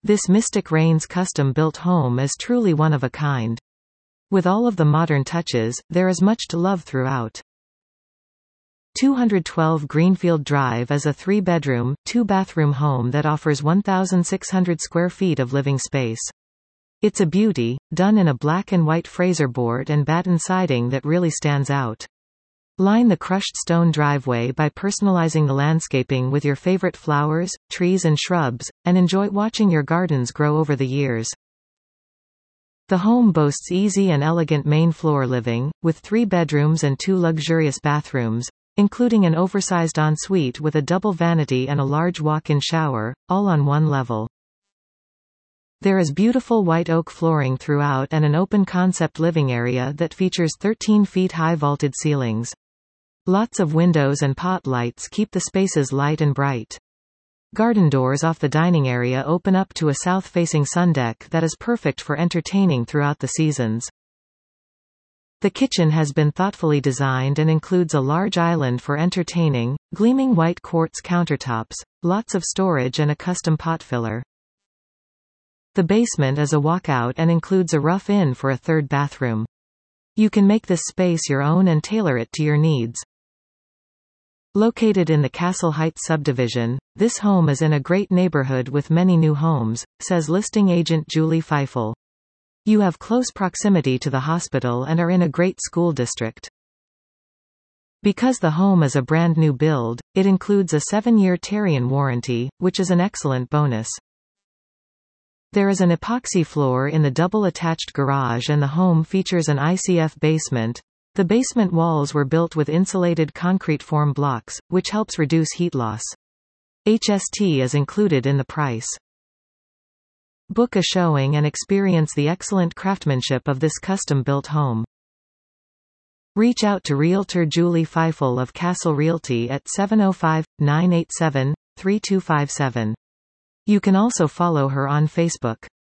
This Mystic Rains custom-built home is truly one of a kind. With all of the modern touches, there is much to love throughout. 212 Greenfield Drive is a 3-bedroom, 2-bathroom home that offers 1,600 square feet of living space. It's a beauty, done in a black and white Fraser board and batten siding that really stands out. Line the crushed stone driveway by personalizing the landscaping with your favorite flowers, trees and shrubs, and enjoy watching your gardens grow over the years. The home boasts easy and elegant main floor living, with 3 bedrooms and 2 luxurious bathrooms, including an oversized ensuite with a double vanity and a large walk-in shower, all on one level. There is beautiful white oak flooring throughout and an open-concept living area that features 13 feet high vaulted ceilings. Lots of windows and pot lights keep the spaces light and bright. Garden doors off the dining area open up to a south-facing sundeck that is perfect for entertaining throughout the seasons. The kitchen has been thoughtfully designed and includes a large island for entertaining, gleaming white quartz countertops, lots of storage and a custom pot filler. The basement is a walkout and includes a rough-in for a 3rd bathroom. You can make this space your own and tailor it to your needs. Located in the Castle Heights subdivision, this home is in a great neighborhood with many new homes, says listing agent Julie Feifel. You have close proximity to the hospital and are in a great school district. Because the home is a brand new build, it includes a 7-year Terrian warranty, which is an excellent bonus. There is an epoxy floor in the double-attached garage and the home features an ICF basement. The basement walls were built with insulated concrete form blocks, which helps reduce heat loss. HST is included in the price. Book a showing and experience the excellent craftsmanship of this custom-built home. Reach out to Realtor Julie Feifel of Castle Realty at 705-987-3257. You can also follow her on Facebook.